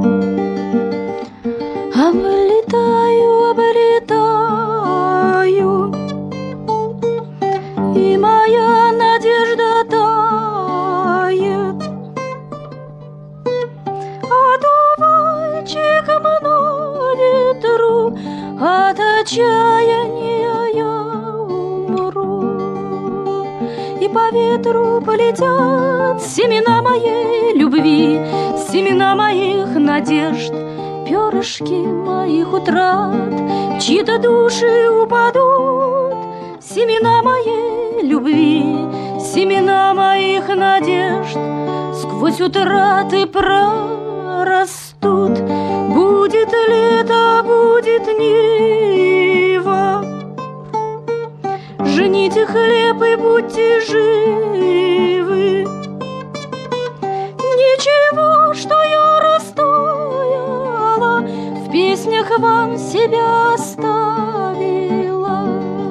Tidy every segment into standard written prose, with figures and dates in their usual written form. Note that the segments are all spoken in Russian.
Облетаю, облетаю, и моя надежда тает. Одуванчик мною тру, от отчаяния я умру. И по ветру полетят семена моей любви, семена моих надежд, перышки моих утрат, в чьи-то души упадут. Семена моей любви, семена моих надежд сквозь утраты прорастут. Будет лето, будет нива, жните хлеб и будьте живы. Ничего, что я расстояла, в песнях вам себя оставила.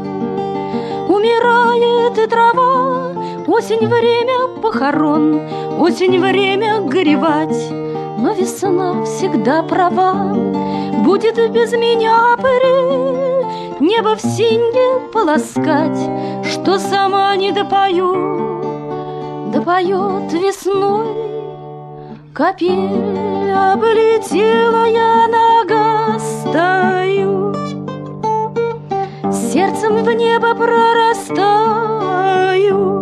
Умирает и трава, осень время похорон, осень время горевать, но весна всегда права. Будет без меня апрель, небо в синее полоскать, что сама не допою, допоет весной капель. Облетела я, нога стою, сердцем в небо прорастаю.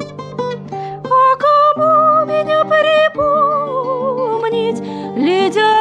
А кому меня припомнить, ледя